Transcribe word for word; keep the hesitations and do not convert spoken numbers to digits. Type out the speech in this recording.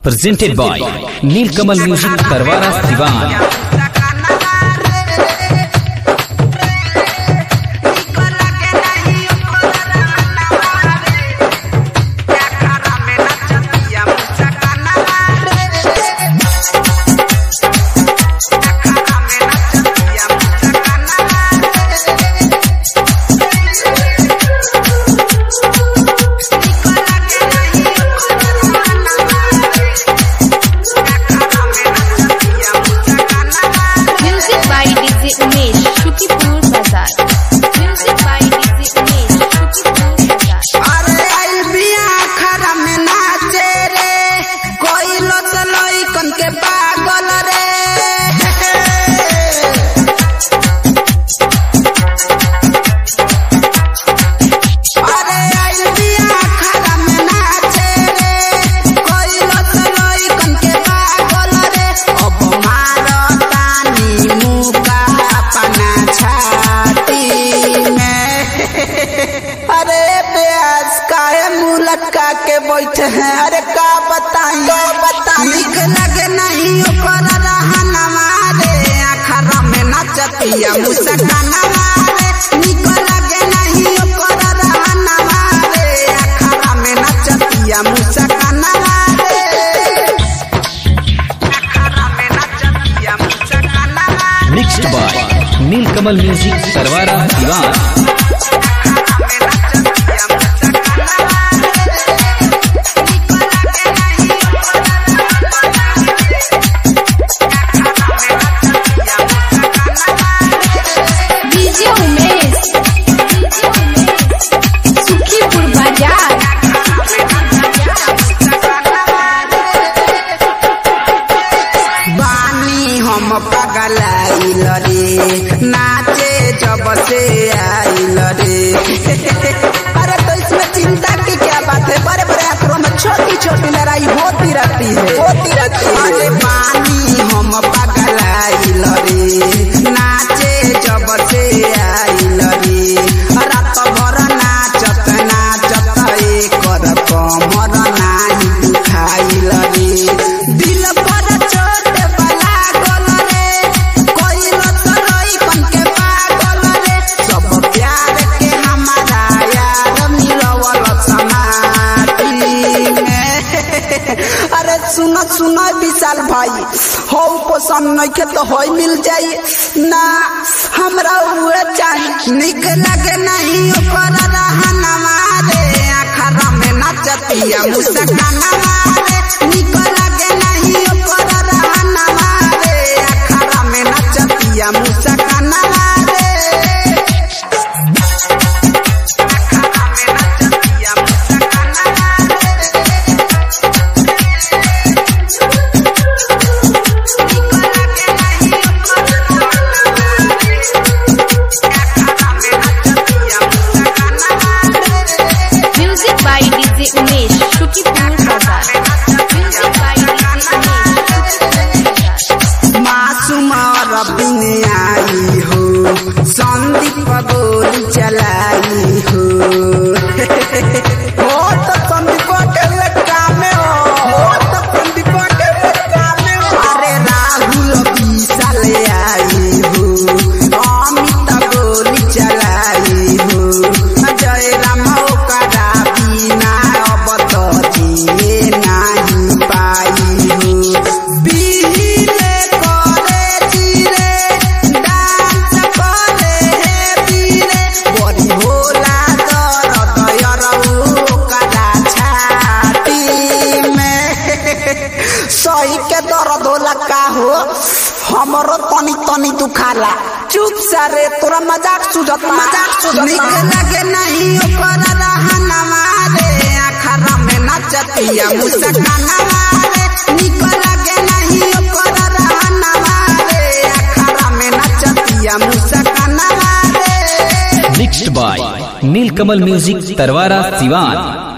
Presented by Nilkamal Music Tarwara Siwan. लटका के बैठे हैं, अरे का बताई निक लगे नहीं ओकर रहनवा रे, अखरा में नचतिया मुस्कानवा रे, निक लगे नहीं ओकर रहनवा रे, अखरा में नचतिया मुस्कानवा रे, अखरा में नचतिया मुस्कानवा। Mixed by Nilkamal Music Tarwara Siwan. हम पागल आइल रे, नाचे जब से आइल रे। अरे तो इसमें चिंता की क्या बात है, बड़े बड़े आंकड़ों में छोटी छोटी लड़ाई होती रहती है होती रहती है। अरे पानी हम पागल आइल रे, नाचे जब से आइल रे, रात भर नाचत नाचत एकर कमर नाही दुखाइल रे, दिल पर सुनो सुनो विशाल भाई, हो पसंद नहीं के तो हो मिल जाई ना, हमरा उहे चाहिए। निक लगे नहीं ओकर रहनवा रे, अखरा में नचतिया मुस्कानवा रे, निक लगे नहीं ओकर रहनवा रे, अखरा में नचतिया मुस्कानवा रे, अखरा में नचतिया मुस्कानवा आई हो, संदीप गोली चलाई हो, हो तो संदीप के लटका में हो, हो तो संदीप के लटका में हो। अरे राहुल विशाल आई हो, अमित गोली चलाई हो, जय राम ओकरा बिना अब तो जिए नहीं पाई हो, सही के दर्द होला का हो, हमरो तनी तनी दुखाला, चुप सारे तोरा मजाक सुझत मजाक सुझत। निक लगे नहीं ओकर रहनवा रे, अखरा में नचतिया मुस्कानवा रे, निक लगे नहीं ओकर रहनवा रे, अखरा में नचतिया मुस्कानवा रे। Mixed by Nilkamal Music Tarwara Siwan.